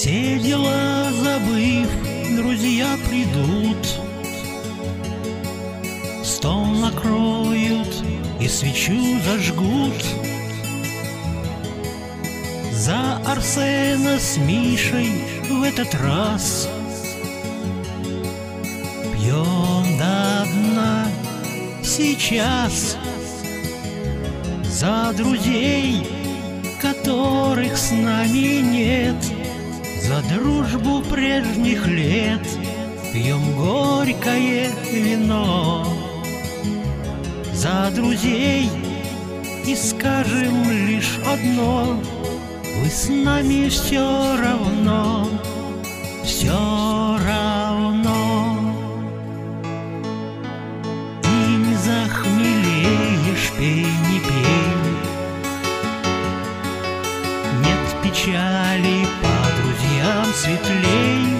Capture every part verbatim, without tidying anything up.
Все дела забыв, друзья придут, стол накроют и свечу зажгут. За Арсена с Мишей в этот раз пьем до дна сейчас. За друзей, которых с нами нет, за дружбу прежних лет пьем горькое вино. За друзей и скажем лишь одно: вы с нами все равно, все равно. И не захмелеешь, пей, не пей. Нет печали, по друзьям светлей.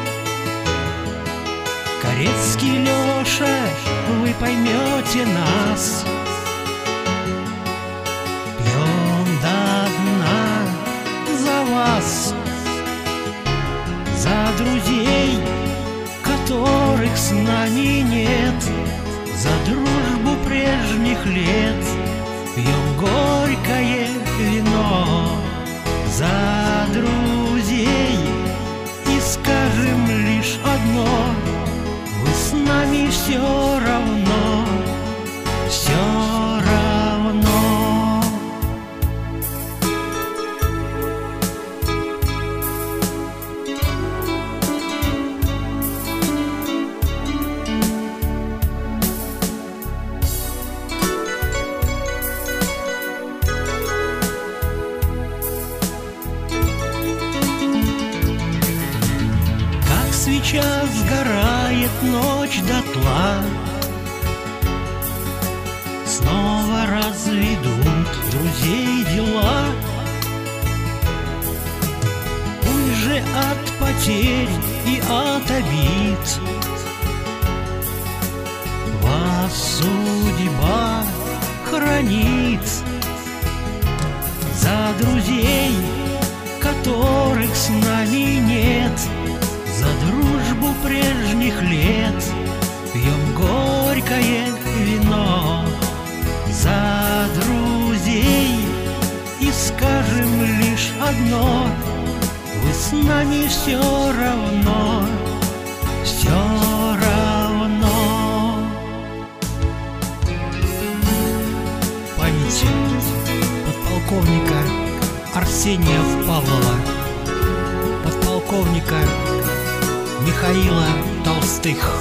Корецкий Леша, вы поймете нас. Пьем до дна за вас, за друзей, которых с нами нет, за дружбу прежних лет пьем горькое вино. За друзей и скажем лишь одно: вы с нами все равно, все равно. Свеча сгорает ночь дотла, снова разведут друзей дела. Пусть же от потерь и от обид вас судьба хранит. За друзей, которых с нами нет, за дружбу прежних лет пьем горькое вино. За друзей и скажем лишь одно: вы с нами все равно, все равно. Память подполковника Арсения Павлова, подполковника Михаила Толстых,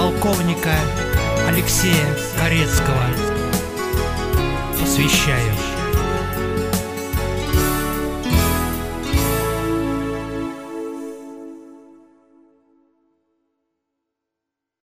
подполковника Алексея Корецкого посвящаю.